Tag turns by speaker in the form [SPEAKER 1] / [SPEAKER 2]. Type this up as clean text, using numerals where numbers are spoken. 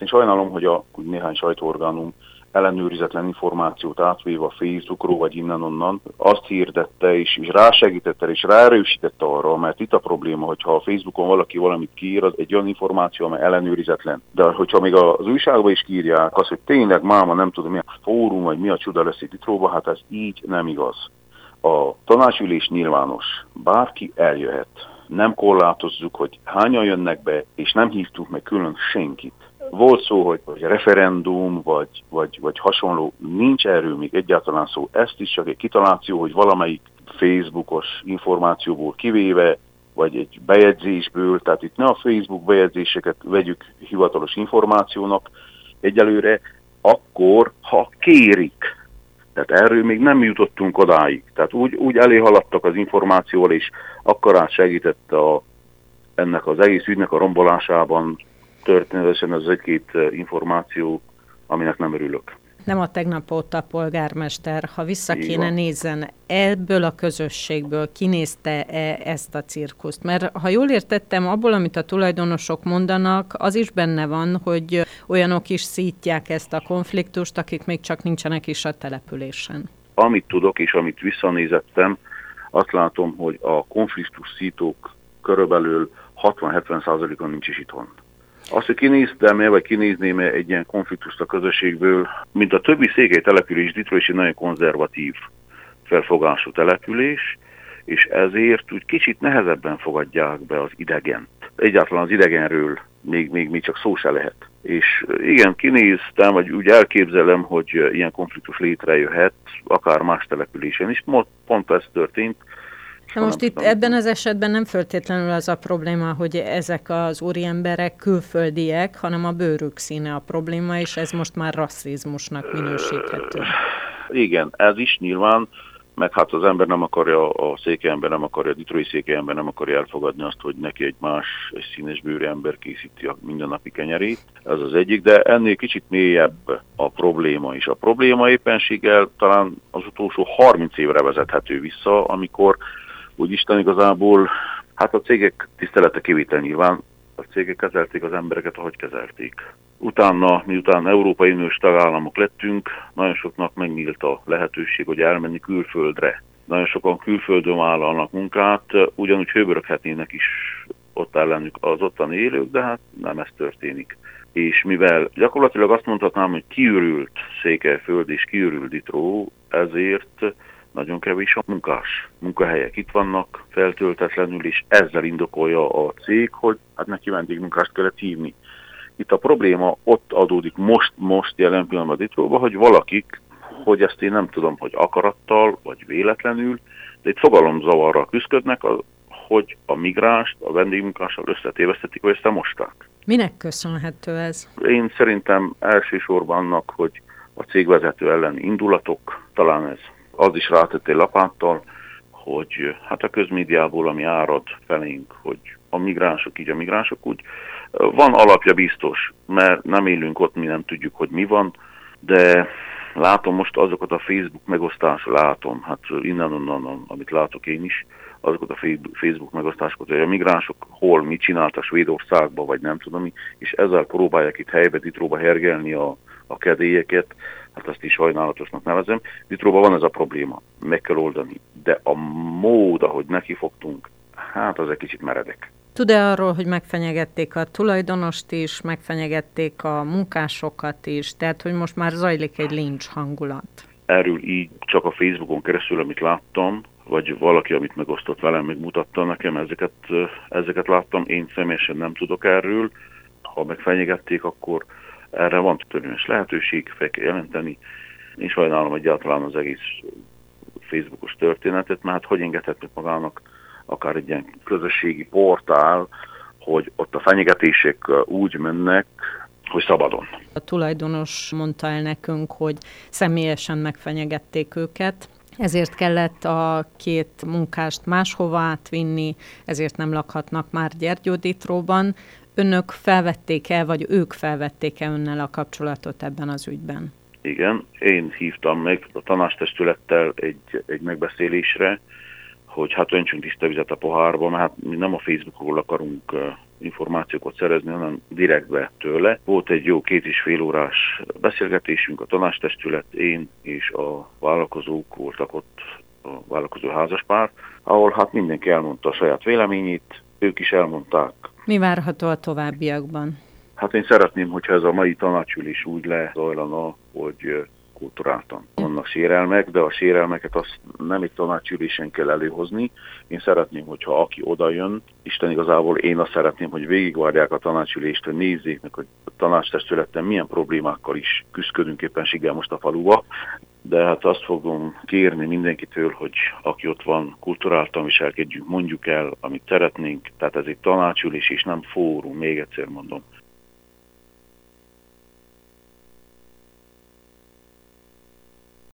[SPEAKER 1] sajnálom, hogy néhány sajtóorgánum ellenőrizetlen információt átvéve a Facebookról, vagy innen-onnan, azt hirdette, és rásegítette, és ráerősítette arra, mert itt a probléma, hogyha a Facebookon valaki valamit kiír, az egy olyan információ, amely ellenőrizetlen. De hogyha még az újságban is kiírják azt, hogy tényleg máma nem tudom, mi a fórum, vagy mi a csuda lesz itt Ditróba, hát ez így nem igaz. A tanácsülés nyilvános, bárki eljöhet. Nem korlátozzuk, hogy hányan jönnek be, és nem hívtuk meg külön senkit. Volt szó, hogy referendum, vagy hasonló, nincs erről még egyáltalán szó. Ezt is csak egy kitaláció, hogy valamelyik Facebookos információból kivéve, vagy egy bejegyzésből, tehát itt ne a Facebook bejegyzéseket vegyük hivatalos információnak egyelőre, akkor, ha kérik. Tehát erről még nem jutottunk odáig. Tehát úgy elé haladtak az információval, és akkorát segített ennek az egész ügynek a rombolásában történetesen az egy-két információ, aminek nem örülök.
[SPEAKER 2] Nem a tegnap óta a polgármester, ha vissza kéne nézzen, ebből a közösségből kinézte ezt a cirkuszt? Mert ha jól értettem, abból, amit a tulajdonosok mondanak, az is benne van, hogy olyanok is szítják ezt a konfliktust, akik még csak nincsenek is a településen. Amit
[SPEAKER 1] tudok, és amit visszanézettem, azt látom, hogy a konfliktus szítók körülbelül 60-70%-on nincs is itthon. Azt, hogy kinéztem-e, vagy kinézném-e egy ilyen konfliktust a közösségből, mint a többi székely település, Ditró is egy nagyon konzervatív felfogású település, és ezért úgy kicsit nehezebben fogadják be az idegent. Egyáltalán az idegenről még csak szó se lehet. És igen, kinéztem, vagy úgy elképzelem, hogy ilyen konfliktus létrejöhet, akár más településen is. Pont ez történt.
[SPEAKER 2] Na most itt ebben az esetben nem feltétlenül az a probléma, hogy ezek az úriemberek külföldiek, hanem a bőrük színe a probléma, és ez most már rasszizmusnak minősíthető.
[SPEAKER 1] Igen, ez is nyilván, meg hát az ember nem akarja, a székelyember nem akarja, a ditrói székelyember nem akarja elfogadni azt, hogy neki egy színes bőrű ember készíti a mindennapi kenyerét. Ez az egyik, de ennél kicsit mélyebb a probléma is. A probléma éppenséggel talán az utolsó 30 évre vezethető vissza, amikor úgy Isten igazából, hát a cégek tisztelete kivétel nyilván, a cégek kezelték az embereket, ahogy kezelték. Utána, miután Európai Uniós tagállamok lettünk, nagyon soknak megnyílt a lehetőség, hogy elmenni külföldre. Nagyon sokan külföldön vállalnak munkát, ugyanúgy hőböröghetnének is ott ellenük az ottani élők, de hát nem ez történik. És mivel gyakorlatilag azt mondhatnám, hogy kiürült Székelyföld és kiürült Ditró, ezért nagyon kevés a munkahelyek itt vannak feltöltetlenül, és ezzel indokolja a cég, hogy hát neki vendégmunkást kellett hívni. Itt a probléma ott adódik most jelen pillanatban Ditróba, hogy valakik, hogy ezt én nem tudom, hogy akarattal, vagy véletlenül, de itt fogalomzavarral küzdködnek, hogy a migránst a vendégmunkással összetévesztetik, vagy összemosták.
[SPEAKER 2] Minek köszönhető ez?
[SPEAKER 1] Én szerintem elsősorban annak, hogy a cégvezető ellen indulatok, talán ez az is rátettél lapáttal, hogy hát a közmédiából, ami árad felénk, hogy a migránsok úgy, van alapja biztos, mert nem élünk ott, mi nem tudjuk, hogy mi van, de látom most azokat a Facebook megosztásokat, hát innen-onnan, amit látok én is, azokat a Facebook megosztásokat, hogy a migránsok hol mit csináltak Svédországban, vagy nem tudom mi, és ezzel próbálják itt helybe Ditróba hergelni a kedélyeket, hát azt is sajnálatosnak nevezem. Ditróban van ez a probléma, meg kell oldani, de a mód, ahogy nekifogtunk, hát az egy kicsit meredek.
[SPEAKER 2] Tud-e arról, hogy megfenyegették a tulajdonost is, megfenyegették a munkásokat is, tehát hogy most már zajlik egy lincs hangulat?
[SPEAKER 1] Erről így csak a Facebookon keresztül, amit láttam, vagy valaki, amit megosztott velem, megmutatta nekem, ezeket láttam, én személyesen nem tudok erről. Ha megfenyegették, akkor erre van törvényes lehetőség, fel kell jelenteni. Én sajnálom egyáltalán az egész Facebookos történetet, mert hogy engedhetnek magának akár egy ilyen közösségi portál, hogy ott a fenyegetések úgy mennek, hogy szabadon.
[SPEAKER 2] A tulajdonos mondta el nekünk, hogy személyesen megfenyegették őket, ezért kellett a két munkást máshova átvinni, ezért nem lakhatnak már Gyergyóditróban. Önök felvették-e, vagy ők felvették-e önnel a kapcsolatot ebben az ügyben?
[SPEAKER 1] Igen, én hívtam meg a tanácstestülettel egy megbeszélésre, hogy hát öntsünk tiszta vizet a pohárba, mert hát mi nem a Facebookról akarunk információkat szerezni, hanem direktbe tőle. Volt egy jó 2,5 órás beszélgetésünk, a tanácstestület, én és a vállalkozók voltak ott, a vállalkozó házaspár, ahol hát mindenki elmondta a saját véleményét, ők is elmondták.
[SPEAKER 2] Mi várható a továbbiakban?
[SPEAKER 1] Hát én szeretném, hogyha ez a mai tanácsülés úgy lezajlana, hogy kulturáltan. Vannak sérelmek, de a sérelmeket azt nem egy tanácsülésen kell előhozni. Én szeretném, hogyha aki oda jön, Isten igazából én azt szeretném, hogy végigvárják a tanácsülést, hogy nézzék meg, hogy a tanácstestületen milyen problémákkal is küzdködünk éppenséggel most a faluba. De hát azt fogom kérni mindenkitől, hogy aki ott van, kulturáltan viselkedjünk, mondjuk el, amit szeretnénk. Tehát ez egy tanácsülés és nem fórum, még egyszer mondom.